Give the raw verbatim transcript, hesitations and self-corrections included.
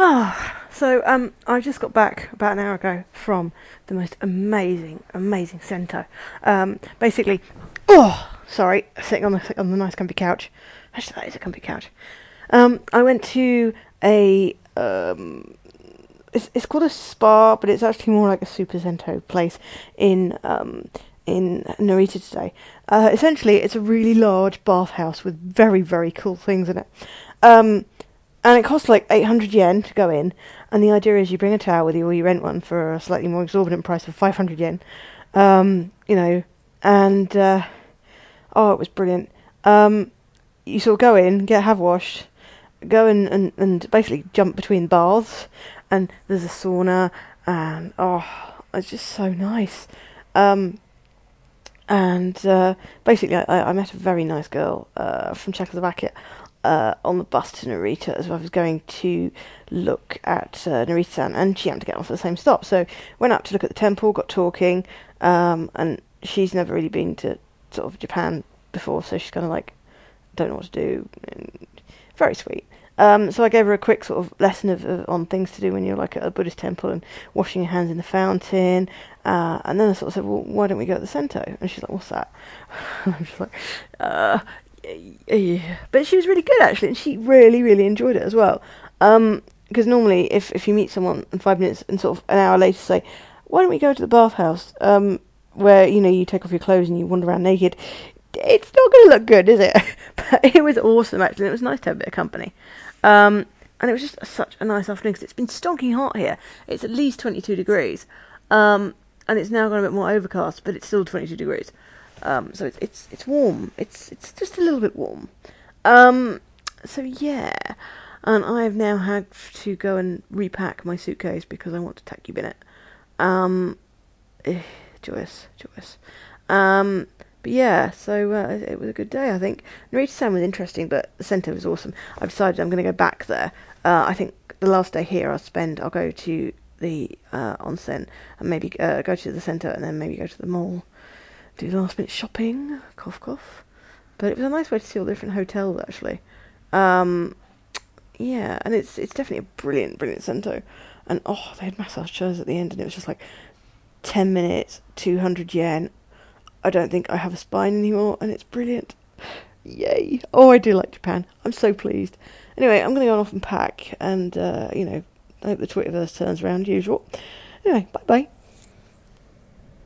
Ah, so um, I just got back about an hour ago from the most amazing, amazing Cento. Um, basically, oh, sorry, sitting on the on the nice comfy couch. Actually, that is a comfy couch. Um, I went to a um, it's it's called a spa, but it's actually more like a super Cento place in um in Narita today. Uh, essentially, it's a really large bathhouse with very very cool things in it. Um, and it costs like eight hundred yen to go in. And the idea is you bring a towel with you or you rent one for a slightly more exorbitant price of five hundred yen. Um, you know, and, uh, oh, it was brilliant. Um, you sort of go in, get have washed, go in and, and basically jump between baths. And there's a sauna, and, oh, it's just so nice. Um, and uh, basically, I, I met a very nice girl uh, from Czechoslovakia uh, on the bus to Narita as well. I was going to look at uh, Narita-san, and she happened to get off at the same stop. So went up to look at the temple, got talking, um, and she's never really been to sort of Japan before, so she's kind of like, don't know what to do. And very sweet. Um, so I gave her a quick sort of lesson of, of on things to do when you're like at a Buddhist temple and washing your hands in the fountain. Uh, and then I sort of said, well, why don't we go to the Cento? And she's like, what's that? I'm just like, uh, yeah. But she was really good actually, and she really, really enjoyed it as well. Um, because normally if, if you meet someone in five minutes and sort of an hour later say, why don't we go to the bathhouse? Um, where, you know, you take off your clothes and you wander around naked. It's not going to look good, is it? But it was awesome, actually. It was nice to have a bit of company. Um, and it was just such a nice afternoon because it's been stonking hot here. It's at least twenty-two degrees. Um, and it's now gone a bit more overcast, but it's still twenty-two degrees. Um, so it's, it's, it's warm. It's, it's just a little bit warm. Um, so yeah. And I have now had to go and repack my suitcase because I want to tack you in it. Um, eh, joyous, joyous. Um, But yeah, so uh, it was a good day, I think. Narita-san was interesting, but the Cento was awesome. I've decided I'm going to go back there. Uh, I think the last day here I'll spend, I'll go to the uh, onsen and maybe uh, go to the Cento and then maybe go to the mall. Do last minute shopping, cough cough. But it was a nice way to see all the different hotels, actually. Um, yeah, and it's it's definitely a brilliant, brilliant Cento. And oh, they had massage chairs at the end and it was just like ten minutes, two hundred yen. I don't think I have a spine anymore, and it's brilliant. Yay. Oh, I do like Japan. I'm so pleased. Anyway, I'm going to go off and pack, and, uh, you know, I hope the Twitterverse turns around, usual. Anyway, bye-bye.